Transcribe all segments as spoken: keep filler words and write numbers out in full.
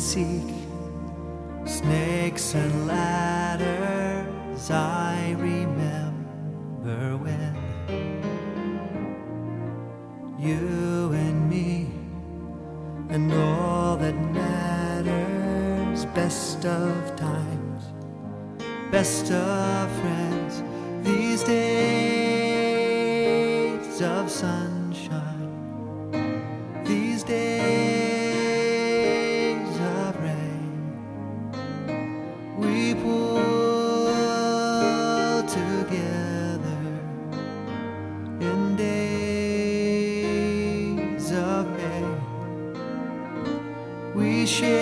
seek snakes and ladders. I remember when you and me and all that matters, best of times, best of friends, these days of sunshine, these days of rain, we pull together in days of May. We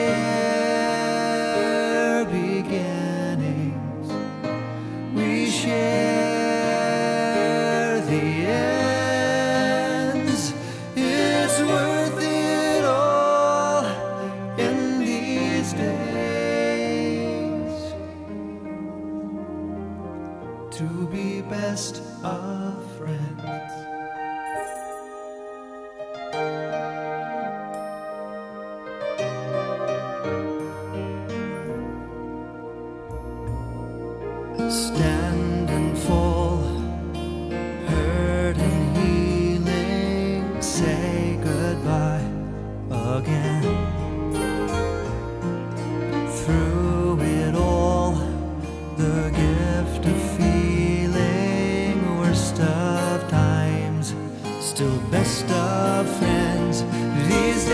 share beginnings, we share the ends. It's worth it all in these days to be best of friends. Stand and fall, hurt and healing, say goodbye again. Through it all, the gift of feeling, worst of times, still best of friends. These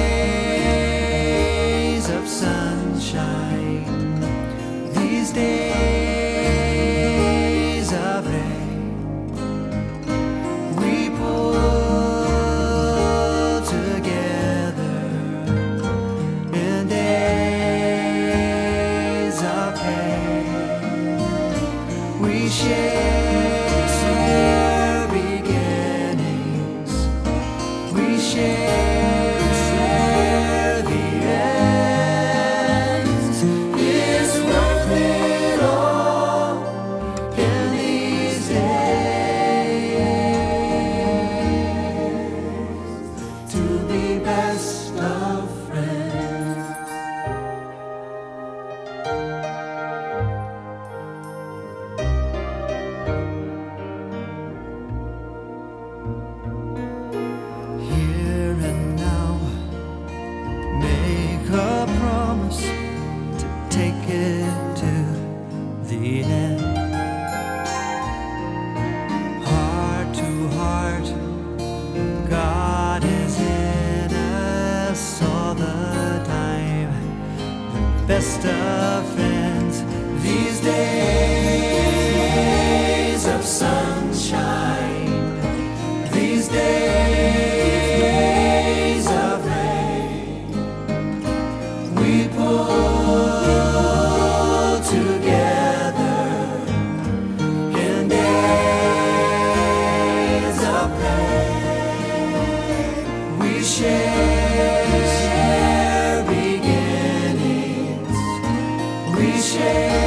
days of sunshine, these days of rain, we pull together in days of pain. We share beginnings, we share the ends. It's worth it all in these days to be best of friends. Here and now, make a promise to take it to the end. Heart to heart, God is in us all the time. The best of friends, these days of sunshine, these days of rain, we pull together in days of pain. We share beginnings, we share